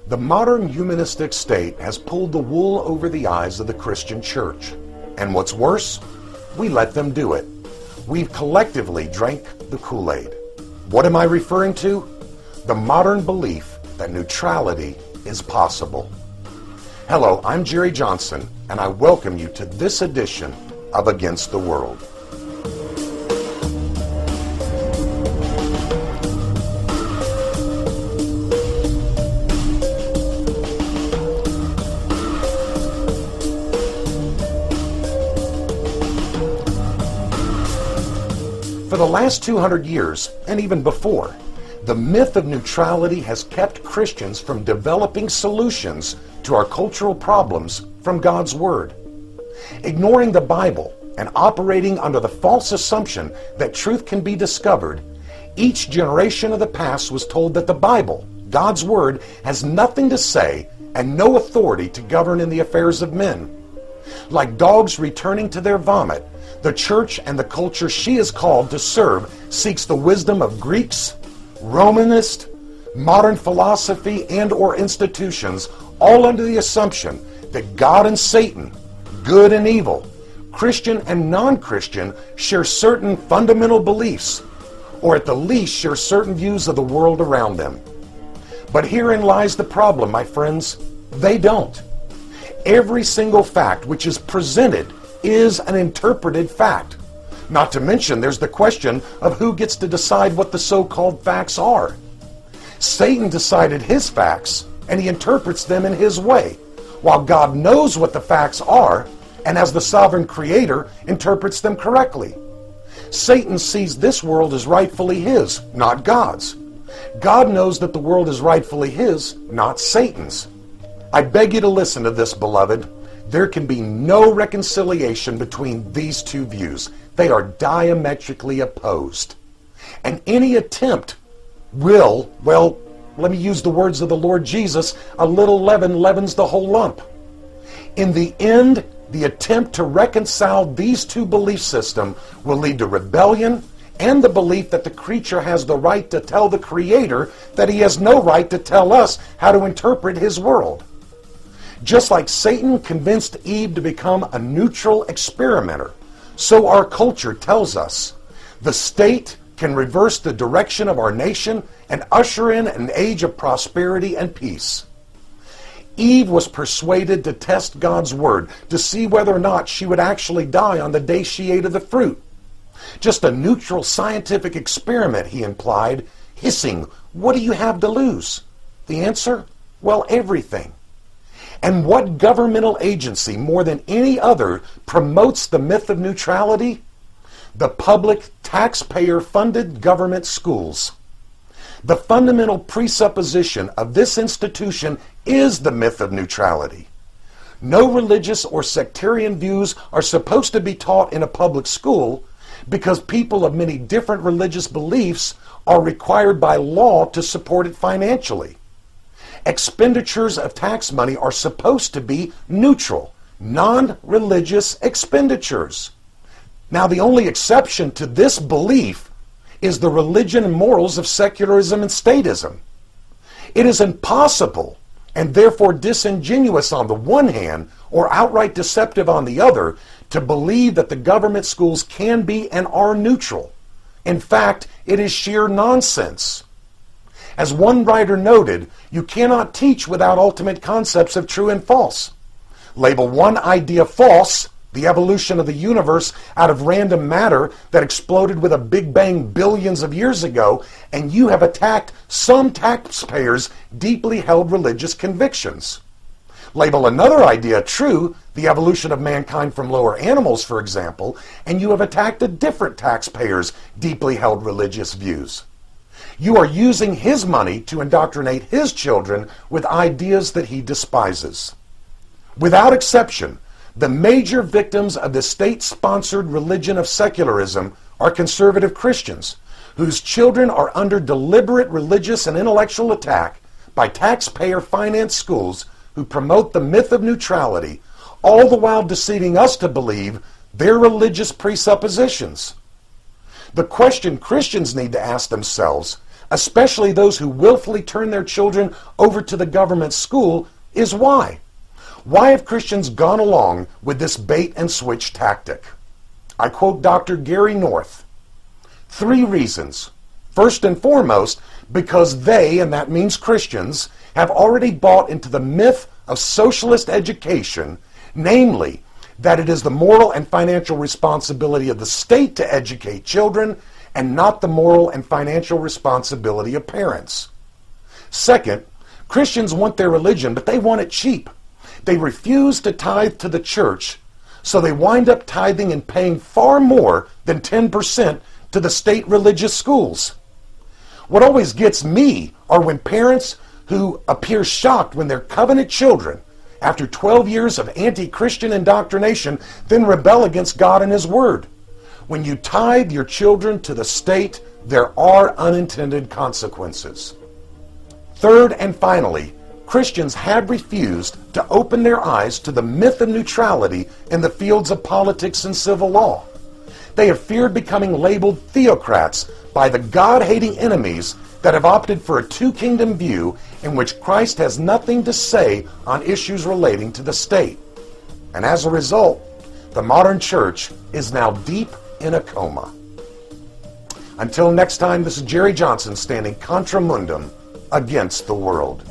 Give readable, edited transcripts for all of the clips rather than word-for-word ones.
The modern humanistic state has pulled the wool over the eyes of the Christian church. And what's worse, we let them do it. We've collectively drank the Kool-Aid. What am I referring to? The modern belief that neutrality is possible. Hello, I'm Jerry Johnson, and I welcome you to this edition of Against the World. For the last 200 years, and even before, the myth of neutrality has kept Christians from developing solutions to our cultural problems from God's Word. Ignoring the Bible and operating under the false assumption that truth can be discovered, each generation of the past was told that the Bible, God's Word, has nothing to say and no authority to govern in the affairs of men. Like dogs returning to their vomit, the church and the culture she is called to serve seeks the wisdom of Greeks, Romanists, modern philosophy, and or institutions, all under the assumption that God and Satan, good and evil, Christian and non-Christian, share certain fundamental beliefs, or at the least share certain views of the world around them. But herein lies the problem, my friends. They don't. Every single fact which is presented is an interpreted fact. Not to mention there's the question of who gets to decide what the so-called facts are. Satan decided his facts, and he interprets them in his way, while God knows what the facts are, and as the sovereign creator, interprets them correctly. Satan sees this world as rightfully his, not God's. God knows that the world is rightfully his, not Satan's. I beg you to listen to this, beloved. There can be no reconciliation between these two views. They are diametrically opposed. And any attempt will, well, let me use the words of the Lord Jesus, a little leaven leavens the whole lump. In the end, the attempt to reconcile these two belief systems will lead to rebellion and the belief that the creature has the right to tell the Creator that he has no right to tell us how to interpret his world. Just like Satan convinced Eve to become a neutral experimenter, so our culture tells us the state can reverse the direction of our nation and usher in an age of prosperity and peace. Eve was persuaded to test God's Word to see whether or not she would actually die on the day she ate of the fruit. Just a neutral scientific experiment, he implied, hissing, "What do you have to lose?" The answer? Well, everything. And what governmental agency, more than any other, promotes the myth of neutrality? The public, taxpayer-funded government schools. The fundamental presupposition of this institution is the myth of neutrality. No religious or sectarian views are supposed to be taught in a public school because people of many different religious beliefs are required by law to support it financially. Expenditures of tax money are supposed to be neutral, non-religious expenditures. Now, the only exception to this belief is the religion and morals of secularism and statism. It is impossible, and therefore disingenuous on the one hand, or outright deceptive on the other, to believe that the government schools can be and are neutral. In fact, it is sheer nonsense. As one writer noted, you cannot teach without ultimate concepts of true and false. Label one idea false, the evolution of the universe out of random matter that exploded with a big bang billions of years ago, and you have attacked some taxpayers' deeply held religious convictions. Label another idea true, the evolution of mankind from lower animals, for example, and you have attacked a different taxpayer's deeply held religious views. You are using his money to indoctrinate his children with ideas that he despises. Without exception, the major victims of the state-sponsored religion of secularism are conservative Christians, whose children are under deliberate religious and intellectual attack by taxpayer-financed schools who promote the myth of neutrality, all the while deceiving us to believe their religious presuppositions. The question Christians need to ask themselves, especially those who willfully turn their children over to the government school, is why. Why have Christians gone along with this bait-and-switch tactic? I quote Dr. Gary North. 3 reasons. First and foremost, because they, and that means Christians, have already bought into the myth of socialist education, namely, that it is the moral and financial responsibility of the state to educate children and not the moral and financial responsibility of parents. Second, Christians want their religion, but they want it cheap. They refuse to tithe to the church, so they wind up tithing and paying far more than 10% to the state religious schools. What always gets me are when parents who appear shocked when their covenant children, after 12 years of anti-Christian indoctrination, then rebel against God and His Word. When you tithe your children to the state, there are unintended consequences. Third and finally, Christians have refused to open their eyes to the myth of neutrality in the fields of politics and civil law. They have feared becoming labeled theocrats by the God-hating enemies that have opted for a two-kingdom view in which Christ has nothing to say on issues relating to the state. And as a result, the modern church is now deep in a coma. Until next time, this is Jerry Johnson standing contra mundum against the world.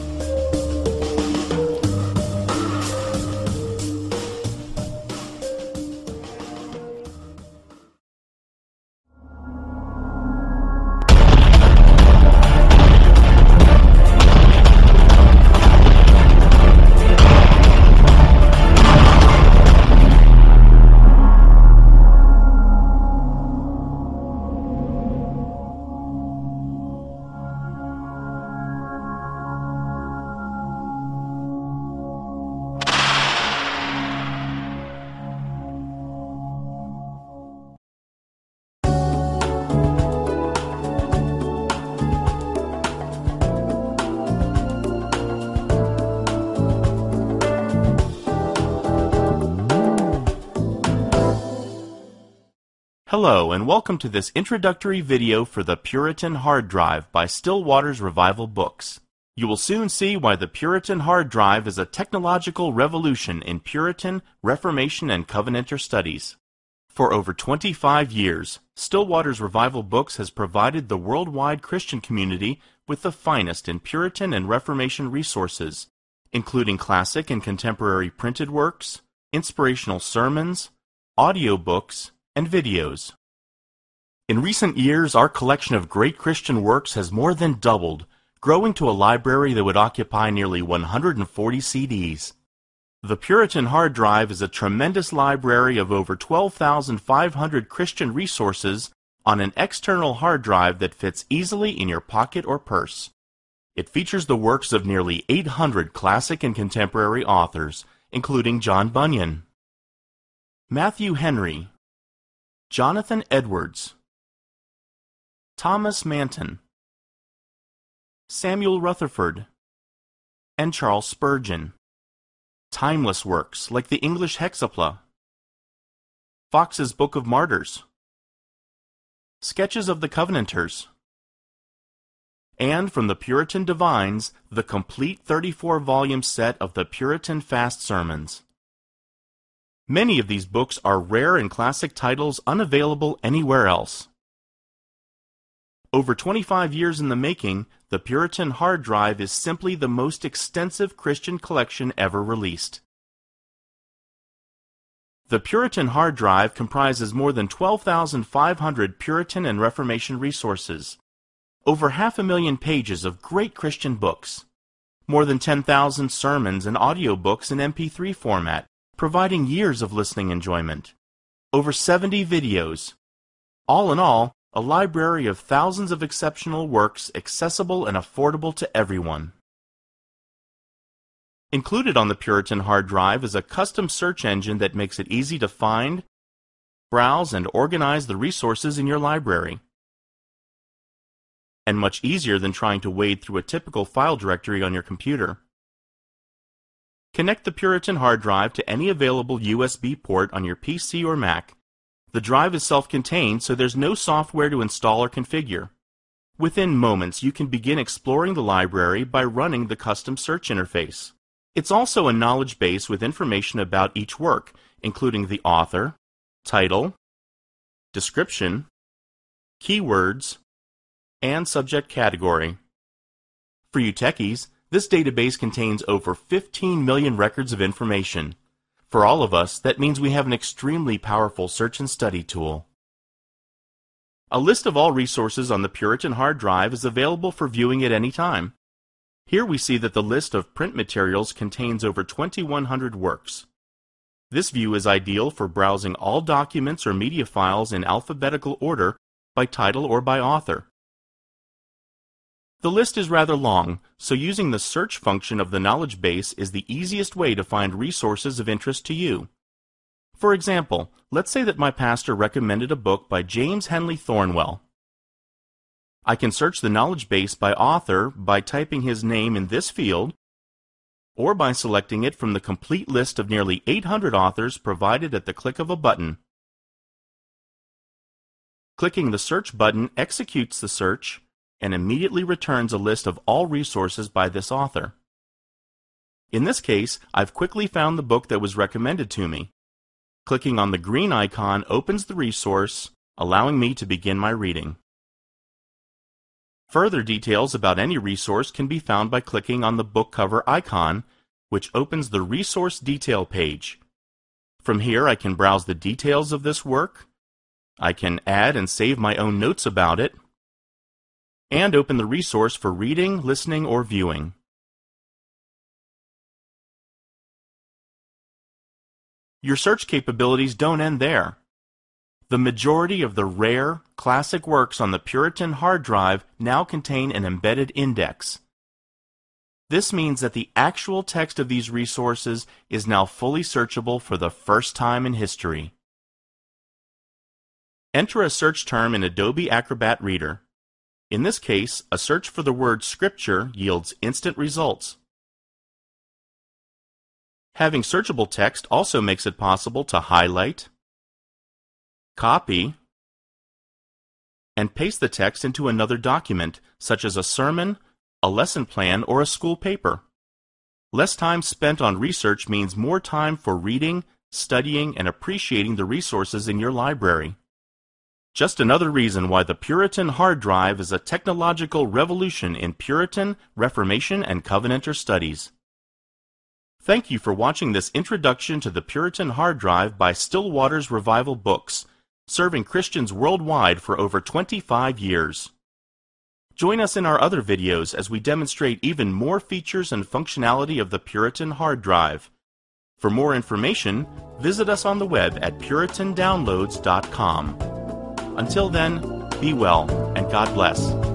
Hello, and welcome to this introductory video for the Puritan Hard Drive by Still Waters Revival Books. You will soon see why the Puritan Hard Drive is a technological revolution in Puritan, Reformation, and Covenanter studies. For over 25 years, Still Waters Revival Books has provided the worldwide Christian community with the finest in Puritan and Reformation resources, including classic and contemporary printed works, inspirational sermons, audiobooks, and videos. In recent years, our collection of great Christian works has more than doubled, growing to a library that would occupy nearly 140 CDs. The Puritan Hard Drive is a tremendous library of over 12,500 Christian resources on an external hard drive that fits easily in your pocket or purse. It features the works of nearly 800 classic and contemporary authors, including John Bunyan, Matthew Henry, Jonathan Edwards, Thomas Manton, Samuel Rutherford, and Charles Spurgeon. Timeless works like the English Hexapla, Fox's Book of Martyrs, Sketches of the Covenanters, and from the Puritan Divines, the complete 34-volume set of the Puritan Fast Sermons. Many of these books are rare and classic titles unavailable anywhere else. Over 25 years in the making, the Puritan Hard Drive is simply the most extensive Christian collection ever released. The Puritan Hard Drive comprises more than 12,500 Puritan and Reformation resources, over 500,000 pages of great Christian books, more than 10,000 sermons and audiobooks in MP3 format, providing years of listening enjoyment, over 70 videos. All in all, a library of thousands of exceptional works accessible and affordable to everyone. Included on the Puritan Hard Drive is a custom search engine that makes it easy to find, browse, and organize the resources in your library. And much easier than trying to wade through a typical file directory on your computer. Connect the Puritan Hard Drive to any available USB port on your PC or Mac. The drive is self-contained, so there's no software to install or configure. Within moments, you can begin exploring the library by running the custom search interface. It's also a knowledge base with information about each work, including the author, title, description, keywords, and subject category. For you techies, this database contains over 15 million records of information. For all of us, that means we have an extremely powerful search and study tool. A list of all resources on the Puritan hard drive is available for viewing at any time. Here we see that the list of print materials contains over 2,100 works. This view is ideal for browsing all documents or media files in alphabetical order by title or by author. The list is rather long, so using the search function of the knowledge base is the easiest way to find resources of interest to you. For example, let's say that my pastor recommended a book by James Henley Thornwell. I can search the knowledge base by author by typing his name in this field, or by selecting it from the complete list of nearly 800 authors provided at the click of a button. Clicking the search button executes the search and immediately returns a list of all resources by this author. In this case, I've quickly found the book that was recommended to me. Clicking on the green icon opens the resource, allowing me to begin my reading. Further details about any resource can be found by clicking on the book cover icon, which opens the resource detail page. From here, I can browse the details of this work, I can add and save my own notes about it, and open the resource for reading, listening, or viewing. Your search capabilities don't end there. The majority of the rare, classic works on the Puritan hard drive now contain an embedded index. This means that the actual text of these resources is now fully searchable for the first time in history. Enter a search term in Adobe Acrobat Reader. In this case, a search for the word Scripture yields instant results. Having searchable text also makes it possible to highlight, copy, and paste the text into another document, such as a sermon, a lesson plan, or a school paper. Less time spent on research means more time for reading, studying, and appreciating the resources in your library. Just another reason why the Puritan hard drive is a technological revolution in Puritan, Reformation, and Covenanter studies. Thank you for watching this introduction to the Puritan hard drive by Still Waters Revival Books, serving Christians worldwide for over 25 years. Join us in our other videos as we demonstrate even more features and functionality of the Puritan hard drive. For more information, visit us on the web at puritandownloads.com. Until then, be well and God bless.